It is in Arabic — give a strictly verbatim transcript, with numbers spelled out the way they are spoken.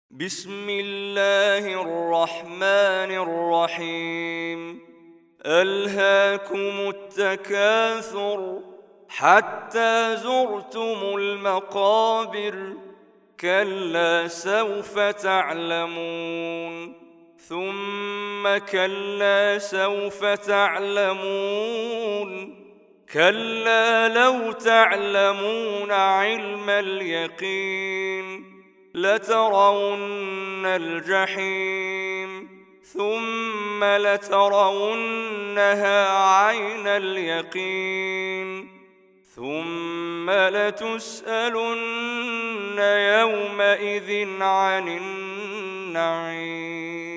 بسم الله الرحمن الرحيم. ألهاكم التكاثر حتى زرتم المقابر، كلا سوف تعلمون ثم كلا سوف تعلمون كلا لو تعلمون علم اليقين لترون الجحيم ثم لترونها عين اليقين ثم لتسألن يومئذ عن النعيم.